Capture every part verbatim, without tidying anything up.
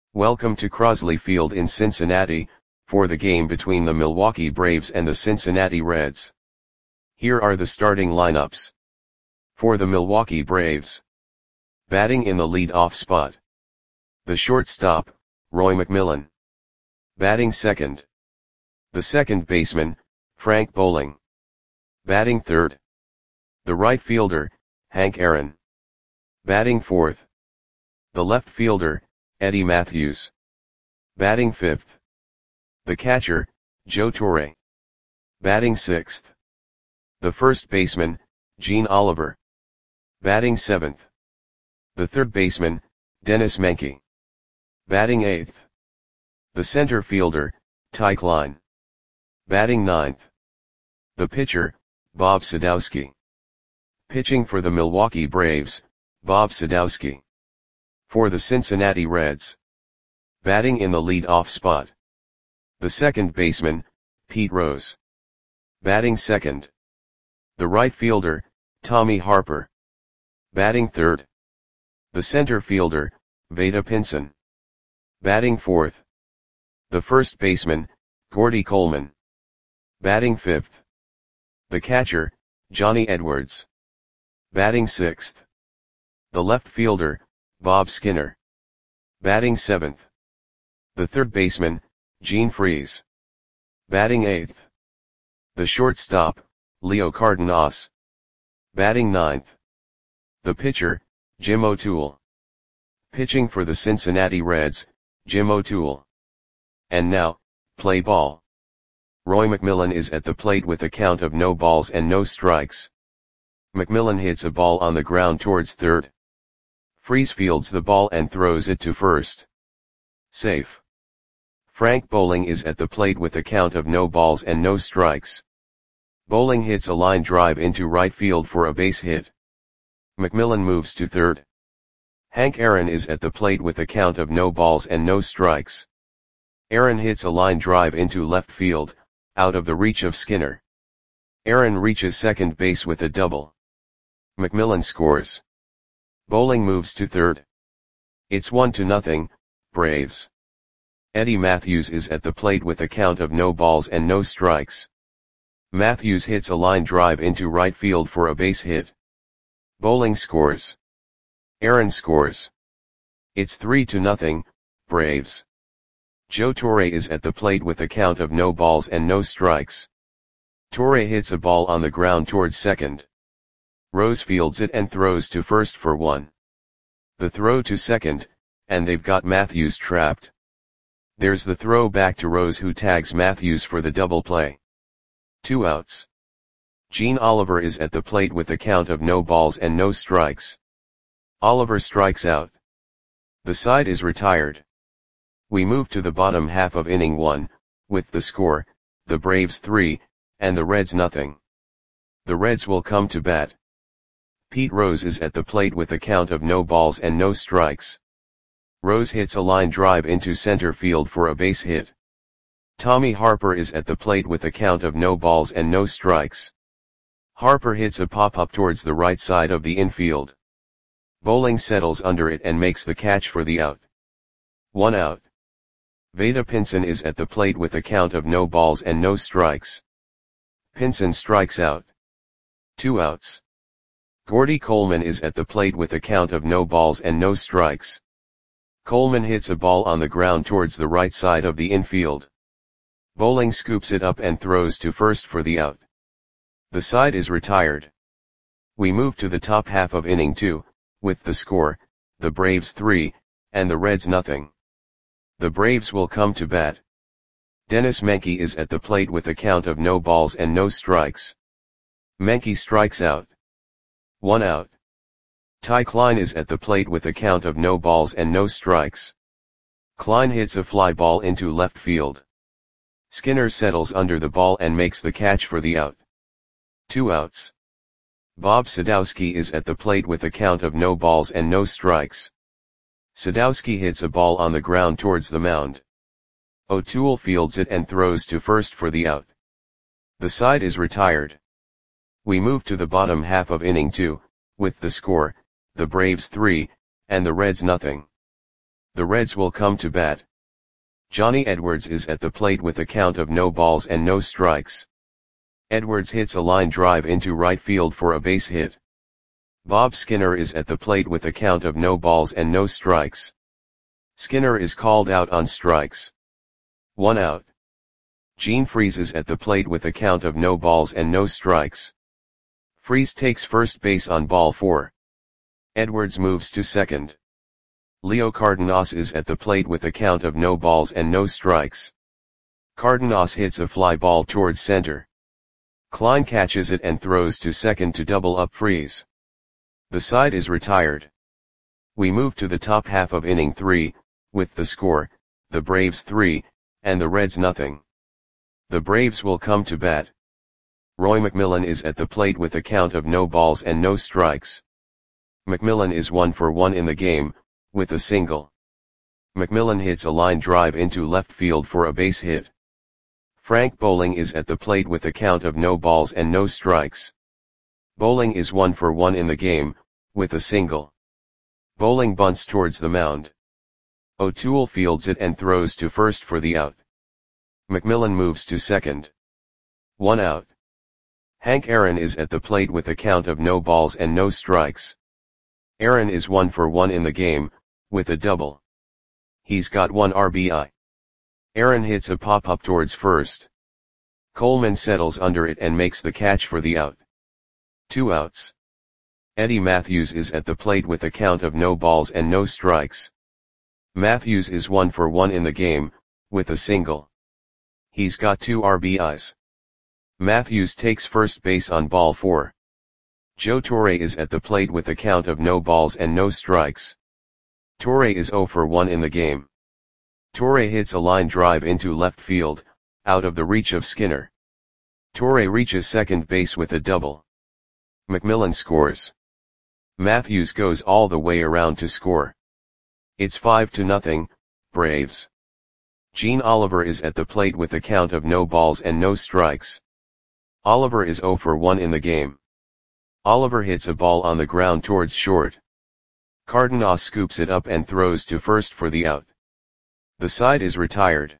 Welcome to Crosley Field in Cincinnati, for the game between the Milwaukee Braves and the Cincinnati Reds. Here are the starting lineups. For the Milwaukee Braves. Batting in the lead-off spot. The shortstop, Roy McMillan. Batting second. The second baseman, Frank Bowling. Batting third. The right fielder, Hank Aaron. Batting fourth. The left fielder, Eddie Mathews. Batting fifth. The catcher, Joe Torre. Batting sixth. The first baseman, Gene Oliver. Batting seventh. The third baseman, Dennis Menke. Batting eighth. The center fielder, Ty Klein. Batting ninth. The pitcher, Bob Sadowski. Pitching for the Milwaukee Braves, Bob Sadowski. For the Cincinnati Reds. Batting in the lead-off spot. The second baseman, Pete Rose. Batting second. The right fielder, Tommy Harper. Batting third. The center fielder, Vada Pinson. Batting fourth. The first baseman, Gordy Coleman. Batting fifth. The catcher, Johnny Edwards. Batting sixth. The left fielder, Bob Skinner. Batting seventh. The third baseman, Gene Freese. Batting eighth. The shortstop, Leo Cardenas. Batting ninth. The pitcher, Jim O'Toole. Pitching for the Cincinnati Reds, Jim O'Toole. And now, play ball. Roy McMillan is at the plate with a count of no balls and no strikes. McMillan hits a ball on the ground towards third. Freese fields the ball and throws it to first. Safe. Frank Bowling is at the plate with a count of no balls and no strikes. Bowling hits a line drive into right field for a base hit. McMillan moves to third. Hank Aaron is at the plate with a count of no balls and no strikes. Aaron hits a line drive into left field, out of the reach of Skinner. Aaron reaches second base with a double. McMillan scores. Bowling moves to third. It's one to nothing, Braves. Eddie Mathews is at the plate with a count of no balls and no strikes. Mathews hits a line drive into right field for a base hit. Bowling scores. Aaron scores. It's three to nothing, Braves. Joe Torre is at the plate with a count of no balls and no strikes. Torre hits a ball on the ground towards second. Rose fields it and throws to first for one. The throw to second, and they've got Mathews trapped. There's the throw back to Rose, who tags Mathews for the double play. Two outs. Gene Oliver is at the plate with a count of no balls and no strikes. Oliver strikes out. The side is retired. We move to the bottom half of inning one, with the score, the Braves three, and the Reds nothing. The Reds will come to bat. Pete Rose is at the plate with a count of no balls and no strikes. Rose hits a line drive into center field for a base hit. Tommy Harper is at the plate with a count of no balls and no strikes. Harper hits a pop-up towards the right side of the infield. Bowling settles under it and makes the catch for the out. One out. Vada Pinson is at the plate with a count of no balls and no strikes. Pinson strikes out. Two outs. Gordy Coleman is at the plate with a count of no balls and no strikes. Coleman hits a ball on the ground towards the right side of the infield. Bowling scoops it up and throws to first for the out. The side is retired. We move to the top half of inning two, with the score, the Braves three, and the Reds nothing. The Braves will come to bat. Dennis Menke is at the plate with a count of no balls and no strikes. Menke strikes out. One out. Ty Klein is at the plate with a count of no balls and no strikes. Klein hits a fly ball into left field. Skinner settles under the ball and makes the catch for the out. Two outs. Bob Sadowski is at the plate with a count of no balls and no strikes. Sadowski hits a ball on the ground towards the mound. O'Toole fields it and throws to first for the out. The side is retired. We move to the bottom half of inning two, with the score, the Braves three, and the Reds nothing. The Reds will come to bat. Johnny Edwards is at the plate with a count of no balls and no strikes. Edwards hits a line drive into right field for a base hit. Bob Skinner is at the plate with a count of no balls and no strikes. Skinner is called out on strikes. One out. Gene Freese is at the plate with a count of no balls and no strikes. Freese takes first base on ball four. Edwards moves to second. Leo Cardenas is at the plate with a count of no balls and no strikes. Cardenas hits a fly ball towards center. Klein catches it and throws to second to double up Freese. The side is retired. We move to the top half of inning three, with the score, the Braves three, and the Reds nothing. The Braves will come to bat. Roy McMillan is at the plate with a count of no balls and no strikes. McMillan is one for one in the game, with a single. McMillan hits a line drive into left field for a base hit. Frank Bowling is at the plate with a count of no balls and no strikes. Bowling is one for one in the game, with a single. Bowling bunts towards the mound. O'Toole fields it and throws to first for the out. McMillan moves to second. One out. Hank Aaron is at the plate with a count of no balls and no strikes. Aaron is one for one in the game, with a double. He's got one R B I. Aaron hits a pop-up towards first. Coleman settles under it and makes the catch for the out. Two outs. Eddie Matthews is at the plate with a count of no balls and no strikes. Matthews is one for one in the game, with a single. He's got two R B Is. Matthews takes first base on ball four. Joe Torre is at the plate with a count of no balls and no strikes. Torre is zero for one in the game. Torre hits a line drive into left field, out of the reach of Skinner. Torre reaches second base with a double. McMillan scores. Matthews goes all the way around to score. It's five to nothing, Braves. Gene Oliver is at the plate with a count of no balls and no strikes. Oliver is zero for one in the game. Oliver hits a ball on the ground towards short. Cardenas scoops it up and throws to first for the out. The side is retired.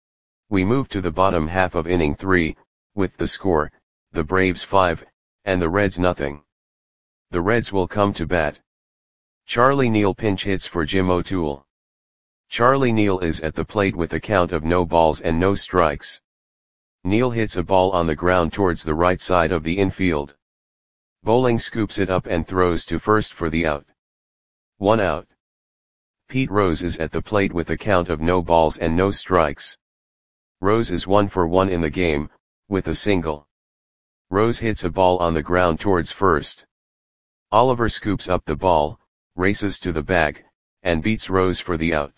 We move to the bottom half of inning three, with the score, the Braves five, and the Reds nothing. The Reds will come to bat. Charlie Neal pinch hits for Jim O'Toole. Charlie Neal is at the plate with a count of no balls and no strikes. Neal hits a ball on the ground towards the right side of the infield. Bowling scoops it up and throws to first for the out. One out. Pete Rose is at the plate with a count of no balls and no strikes. Rose is one for one in the game, with a single. Rose hits a ball on the ground towards first. Oliver scoops up the ball, races to the bag, and beats Rose for the out.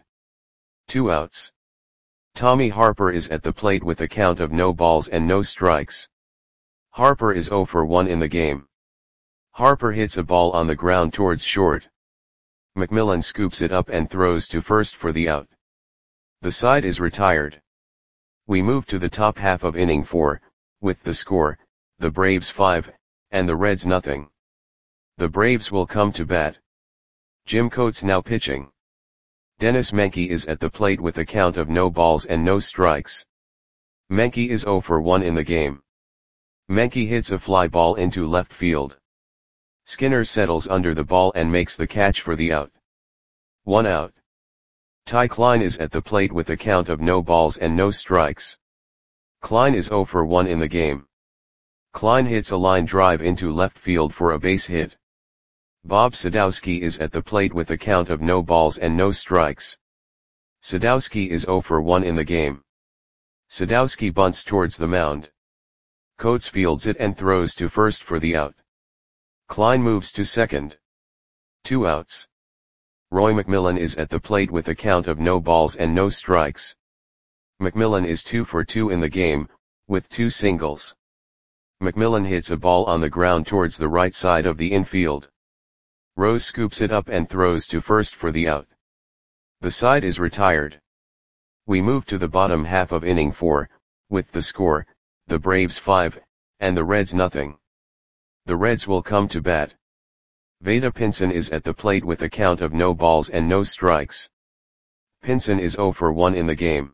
Two outs. Tommy Harper is at the plate with a count of no balls and no strikes. Harper is zero for one in the game. Harper hits a ball on the ground towards short. McMillan scoops it up and throws to first for the out. The side is retired. We move to the top half of inning four, with the score, the Braves five, and the Reds nothing. The Braves will come to bat. Jim Coates now pitching. Dennis Menke is at the plate with a count of no balls and no strikes. Menke is zero for one in the game. Menke hits a fly ball into left field. Skinner settles under the ball and makes the catch for the out. One out. Ty Klein is at the plate with a count of no balls and no strikes. Klein is zero for one in the game. Klein hits a line drive into left field for a base hit. Bob Sadowski is at the plate with a count of no balls and no strikes. Sadowski is zero for one in the game. Sadowski bunts towards the mound. Coates fields it and throws to first for the out. Klein moves to second. Two outs. Roy McMillan is at the plate with a count of no balls and no strikes. McMillan is two for two in the game, with two singles. McMillan hits a ball on the ground towards the right side of the infield. Rose scoops it up and throws to first for the out. The side is retired. We move to the bottom half of inning four, with the score, the Braves five, and the Reds nothing. The Reds will come to bat. Vada Pinson is at the plate with a count of no balls and no strikes. Pinson is zero for one in the game.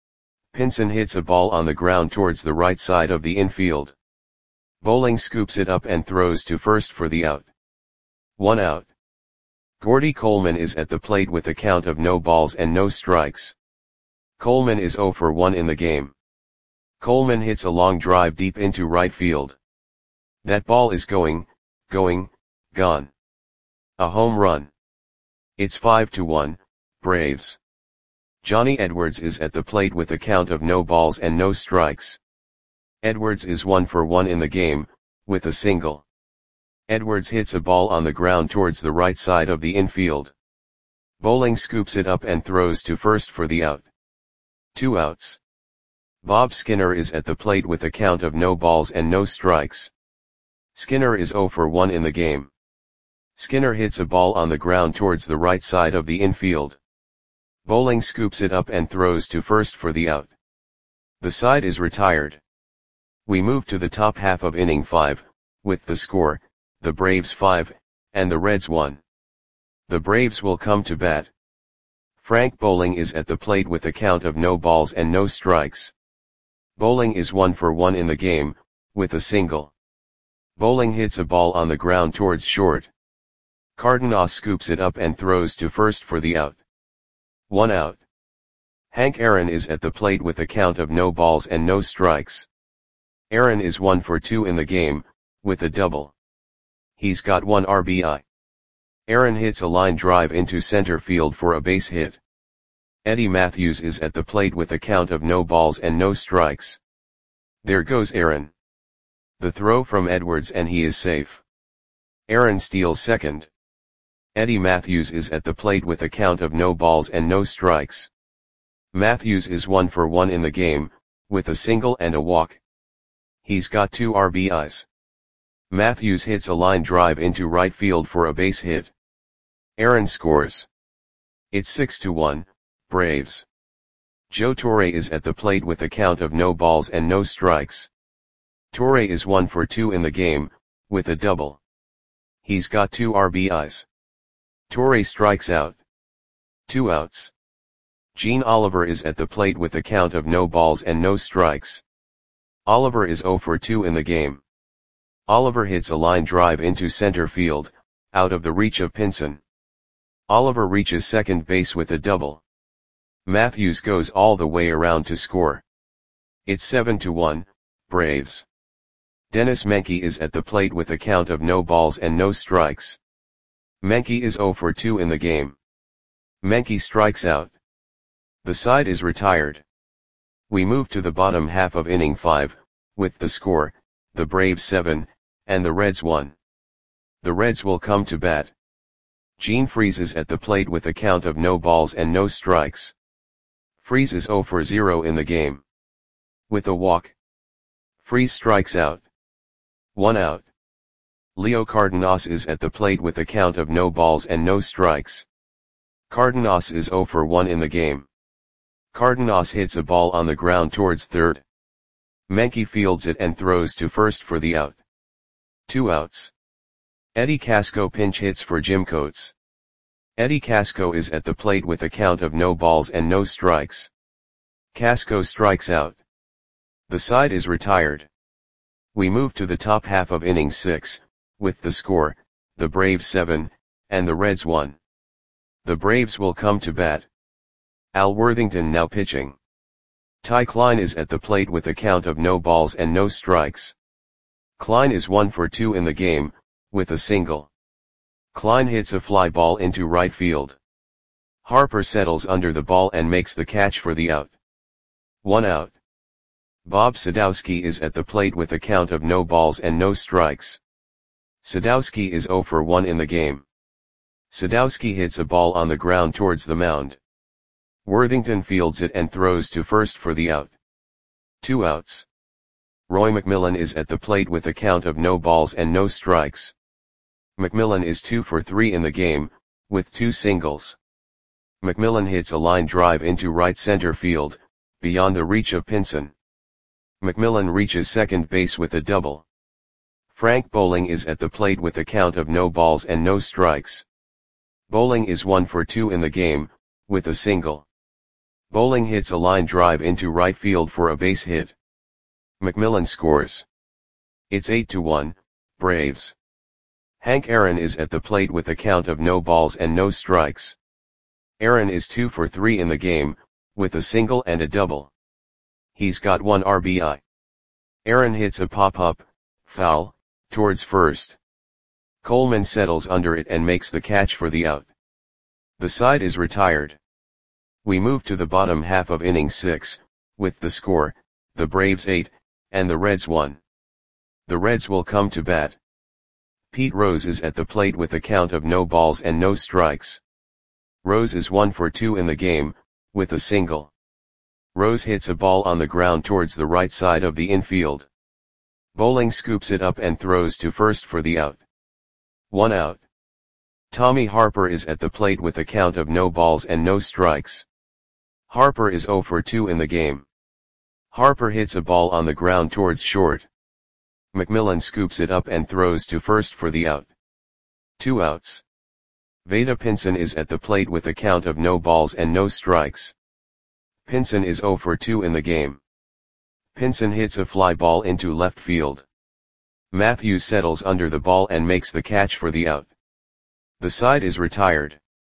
Pinson hits a ball on the ground towards the right side of the infield. Bowling scoops it up and throws to first for the out. One out. Gordy Coleman is at the plate with a count of no balls and no strikes. Coleman is zero for one in the game. Coleman hits a long drive deep into right field. That ball is going, going, gone. A home run. It's five to one, Braves. Johnny Edwards is at the plate with a count of no balls and no strikes. Edwards is one for one in the game, with a single. Edwards hits a ball on the ground towards the right side of the infield. Bowling scoops it up and throws to first for the out. Two outs. Bob Skinner is at the plate with a count of no balls and no strikes. Skinner is zero for one in the game. Skinner hits a ball on the ground towards the right side of the infield. Bowling scoops it up and throws to first for the out. The side is retired. We move to the top half of inning five, with the score, the Braves five, and the Reds one. The Braves will come to bat. Frank Bowling is at the plate with a count of no balls and no strikes. Bowling is one for one in the game, with a single. Bowling hits a ball on the ground towards short. Cardenas scoops it up and throws to first for the out. One out. Hank Aaron is at the plate with a count of no balls and no strikes. Aaron is one for two in the game, with a double. He's got one R B I. Aaron hits a line drive into center field for a base hit. Eddie Matthews is at the plate with a count of no balls and no strikes. There goes Aaron. The throw from Edwards and he is safe. Aaron steals second. Eddie Matthews is at the plate with a count of no balls and no strikes. Matthews is one for one in the game, with a single and a walk. He's got two R B Is. Matthews hits a line drive into right field for a base hit. Aaron scores. It's six to one, Braves. Joe Torre is at the plate with a count of no balls and no strikes. Torre is one for two in the game, with a double. He's got two R B Is. Torre strikes out. Two outs. Gene Oliver is at the plate with a count of no balls and no strikes. Oliver is zero for two in the game. Oliver hits a line drive into center field, out of the reach of Pinson. Oliver reaches second base with a double. Matthews goes all the way around to score. It's seven to one, Braves. Dennis Menke is at the plate with a count of no balls and no strikes. Menke is zero for two in the game. Menke strikes out. The side is retired. We move to the bottom half of inning five, with the score, the Braves seven, and the Reds one. The Reds will come to bat. Gene Freese is at the plate with a count of no balls and no strikes. Freese is zero for zero in the game. With a walk. Freese strikes out. One out. Leo Cardenas is at the plate with a count of no balls and no strikes. Cardenas is zero for one in the game. Cardenas hits a ball on the ground towards third. Menke fields it and throws to first for the out. Two outs. Eddie Casco pinch hits for Jim Coates. Eddie Casco is at the plate with a count of no balls and no strikes. Casco strikes out. The side is retired. We move to the top half of inning six, with the score, the Braves seven, and the Reds one. The Braves will come to bat. Al Worthington now pitching. Ty Klein is at the plate with a count of no balls and no strikes. Klein is one for two in the game, with a single. Klein hits a fly ball into right field. Harper settles under the ball and makes the catch for the out. One out. Bob Sadowski is at the plate with a count of no balls and no strikes. Sadowski is zero for one in the game. Sadowski hits a ball on the ground towards the mound. Worthington fields it and throws to first for the out. Two outs. Roy McMillan is at the plate with a count of no balls and no strikes. McMillan is two for three in the game, with two singles. McMillan hits a line drive into right center field, beyond the reach of Pinson. McMillan reaches second base with a double. Frank Bowling is at the plate with a count of no balls and no strikes. Bowling is one for two in the game, with a single. Bowling hits a line drive into right field for a base hit. McMillan scores. It's eight to one, Braves. Hank Aaron is at the plate with a count of no balls and no strikes. Aaron is two for three in the game, with a single and a double. He's got one R B I. Aaron hits a pop-up, foul, towards first. Coleman settles under it and makes the catch for the out. The side is retired. We move to the bottom half of inning six, with the score, the Braves eight, and the Reds one. The Reds will come to bat. Pete Rose is at the plate with a count of no balls and no strikes. Rose is one for two in the game, with a single. Rose hits a ball on the ground towards the right side of the infield. Bowling scoops it up and throws to first for the out. One out. Tommy Harper is at the plate with a count of no balls and no strikes. Harper is zero for two in the game. Harper hits a ball on the ground towards short. McMillan scoops it up and throws to first for the out. Two outs. Vada Pinson is at the plate with a count of no balls and no strikes. Pinson is zero for two in the game. Pinson hits a fly ball into left field. Matthews settles under the ball and makes the catch for the out. The side is retired.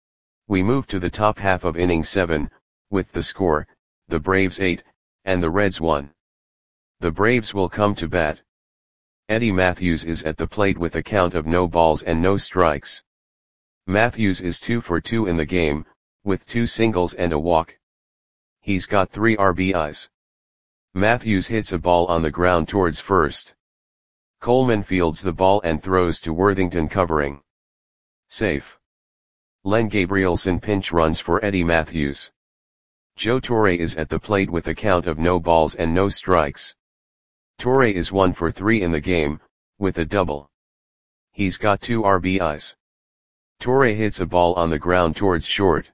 We move to the top half of inning seven, with the score, the Braves eight, and the Reds one. The Braves will come to bat. Eddie Matthews is at the plate with a count of no balls and no strikes. Matthews is two for two in the game, with two singles and a walk. He's got three R B Is. Matthews hits a ball on the ground towards first. Coleman fields the ball and throws to Worthington covering. Safe. Len Gabrielson pinch runs for Eddie Matthews. Joe Torre is at the plate with a count of no balls and no strikes. Torre is one for three in the game, with a double. He's got two R B Is. Torre hits a ball on the ground towards short.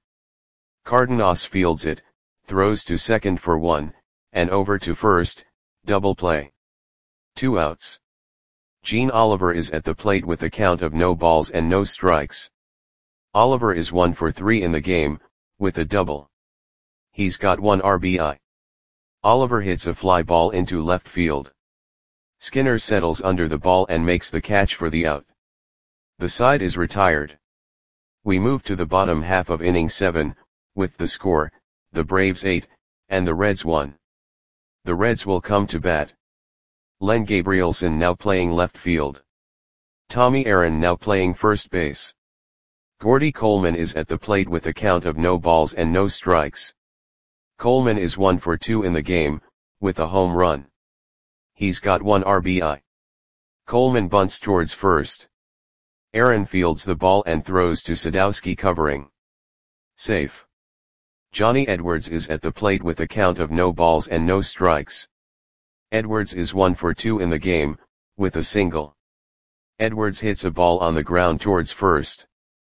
Cardenas fields it, throws to second for one, and over to first, double play. Two outs. Gene Oliver is at the plate with a count of no balls and no strikes. Oliver is one for three in the game, with a double. He's got one R B I. Oliver hits a fly ball into left field. Skinner settles under the ball and makes the catch for the out. The side is retired. We move to the bottom half of inning seven, with the score, the Braves eight, and the Reds one. The Reds will come to bat. Len Gabrielson now playing left field. Tommy Aaron now playing first base. Gordy Coleman is at the plate with a count of no balls and no strikes. Coleman is one for two in the game, with a home run. He's got one R B I. Coleman bunts towards first. Aaron fields the ball and throws to Sadowski covering. Safe. Johnny Edwards is at the plate with a count of no balls and no strikes. Edwards is one for two in the game, with a single. Edwards hits a ball on the ground towards first.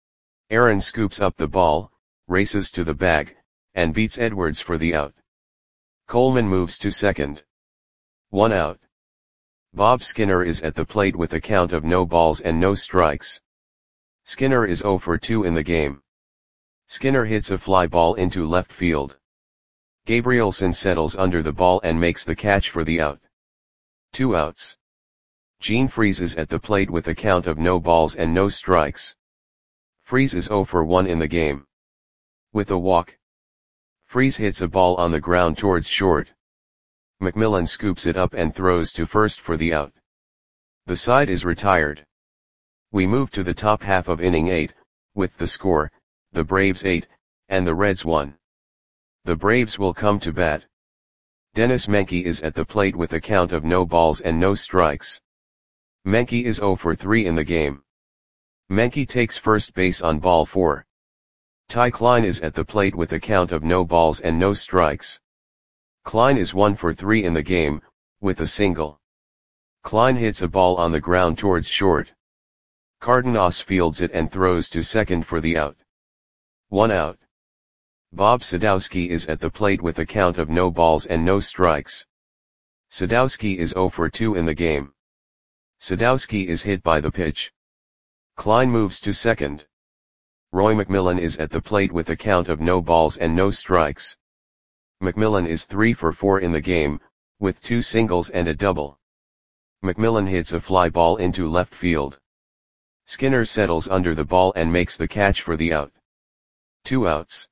Aaron scoops up the ball, races to the bag, and beats Edwards for the out. Coleman moves to second. One out. Bob Skinner is at the plate with a count of no balls and no strikes. Skinner is zero for two in the game. Skinner hits a fly ball into left field. Gabrielson settles under the ball and makes the catch for the out. Two outs. Gene Freese is at the plate with a count of no balls and no strikes. Freese is zero for one in the game. With a walk. Freese hits a ball on the ground towards short. McMillan scoops it up and throws to first for the out. The side is retired. We move to the top half of inning eight, with the score, the Braves eight, and the Reds one. The Braves will come to bat. Dennis Menke is at the plate with a count of no balls and no strikes. Menke is zero for three in the game. Menke takes first base on ball four. Ty Klein is at the plate with a count of no balls and no strikes. Klein is one for three in the game, with a single. Klein hits a ball on the ground towards short. Cardenas fields it and throws to second for the out. One out. Bob Sadowski is at the plate with a count of no balls and no strikes. Sadowski is zero for two in the game. Sadowski is hit by the pitch. Klein moves to second. Roy McMillan is at the plate with a count of no balls and no strikes. McMillan is three for four in the game, with two singles and a double. McMillan hits a fly ball into left field. Skinner settles under the ball and makes the catch for the out. Two outs.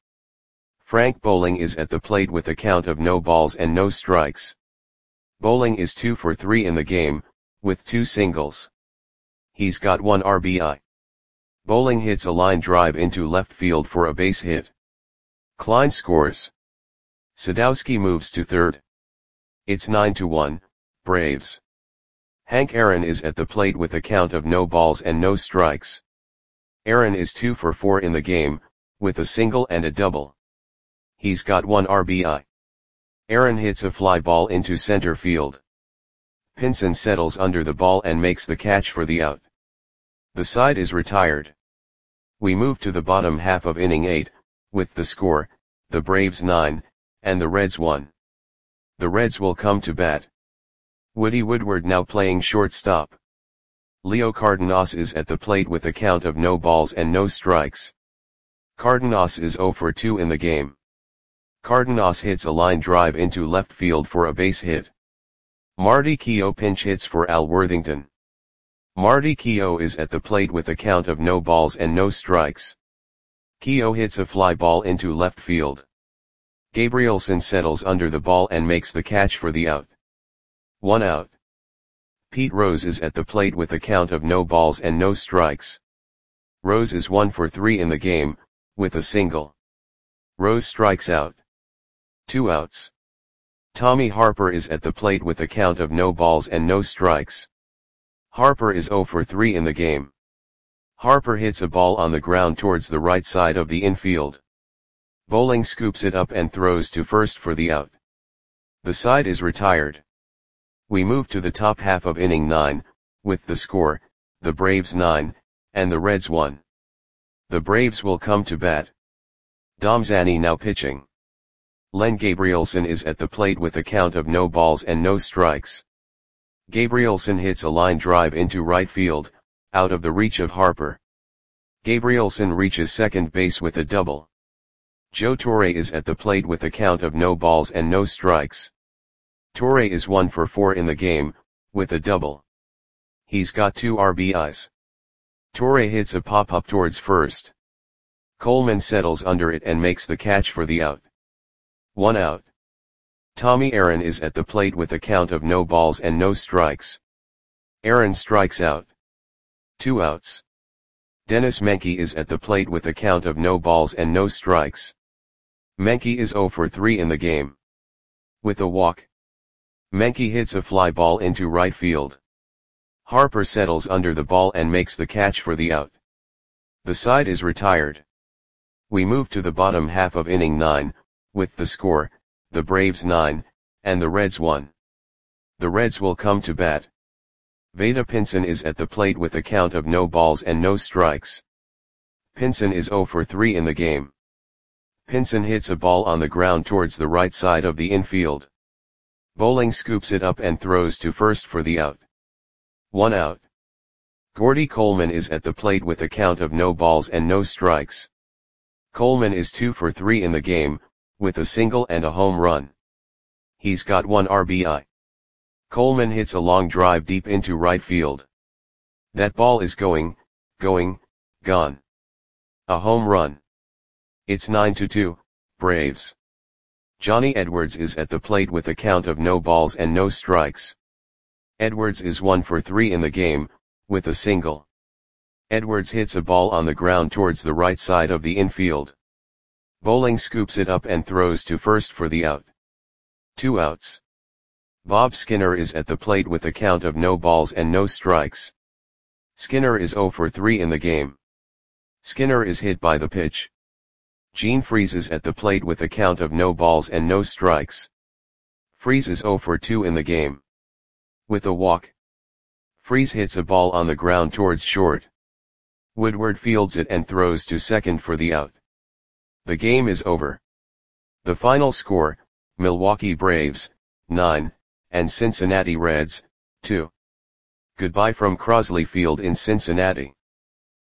Frank Bowling is at the plate with a count of no balls and no strikes. Bowling is two for three in the game, with two singles. He's got one R B I. Bowling hits a line drive into left field for a base hit. Klein scores. Sadowski moves to third. It's nine to one, Braves. Hank Aaron is at the plate with a count of no balls and no strikes. Aaron is two for four in the game, with a single and a double. He's got one R B I. Aaron hits a fly ball into center field. Pinson settles under the ball and makes the catch for the out. The side is retired. We move to the bottom half of inning eight, with the score, the Braves nine, and the Reds one. The Reds will come to bat. Woody Woodward now playing shortstop. Leo Cardenas is at the plate with a count of no balls and no strikes. Cardenas is zero for two in the game. Cardenas hits a line drive into left field for a base hit. Marty Keough pinch hits for Al Worthington. Marty Keough is at the plate with a count of no balls and no strikes. Keough hits a fly ball into left field. Gabrielson settles under the ball and makes the catch for the out. One out. Pete Rose is at the plate with a count of no balls and no strikes. Rose is one for three in the game, with a single. Rose strikes out. Two outs. Tommy Harper is at the plate with a count of no balls and no strikes. Harper is zero for three in the game. Harper hits a ball on the ground towards the right side of the infield. Bowling scoops it up and throws to first for the out. The side is retired. We move to the top half of inning nine, with the score, the Braves nine, and the Reds one. The Braves will come to bat. Dom Zanny now pitching. Len Gabrielson is at the plate with a count of no balls and no strikes. Gabrielson hits a line drive into right field, out of the reach of Harper. Gabrielson reaches second base with a double. Joe Torre is at the plate with a count of no balls and no strikes. Torre is one for four in the game, with a double. He's got two R B Is. Torre hits a pop-up towards first. Coleman settles under it and makes the catch for the out. One out. Tommy Aaron is at the plate with a count of no balls and no strikes. Aaron strikes out. Two outs. Dennis Menke is at the plate with a count of no balls and no strikes. Menke is zero for three in the game. With a walk. Menke hits a fly ball into right field. Harper settles under the ball and makes the catch for the out. The side is retired. We move to the bottom half of inning nine, with the score, the Braves nine, and the Reds one. The Reds will come to bat. Vada Pinson is at the plate with a count of no balls and no strikes. Pinson is zero for three in the game. Pinson hits a ball on the ground towards the right side of the infield. Bowling scoops it up and throws to first for the out. One out. Gordy Coleman is at the plate with a count of no balls and no strikes. Coleman is two for three in the game, with a single and a home run. He's got one R B I. Coleman hits a long drive deep into right field. That ball is going, going, gone. A home run. It's nine to two, Braves. Johnny Edwards is at the plate with a count of no balls and no strikes. Edwards is one for three in the game, with a single. Edwards hits a ball on the ground towards the right side of the infield. Bowling scoops it up and throws to first for the out. Two outs. Bob Skinner is at the plate with a count of no balls and no strikes. Skinner is zero for three in the game. Skinner is hit by the pitch. Gene Freese is at the plate with a count of no balls and no strikes. Freese is zero for two in the game. With a walk. Freese hits a ball on the ground towards short. Woodward fields it and throws to second for the out. The game is over. The final score, Milwaukee Braves, nine, and Cincinnati Reds, two. Goodbye from Crosley Field in Cincinnati.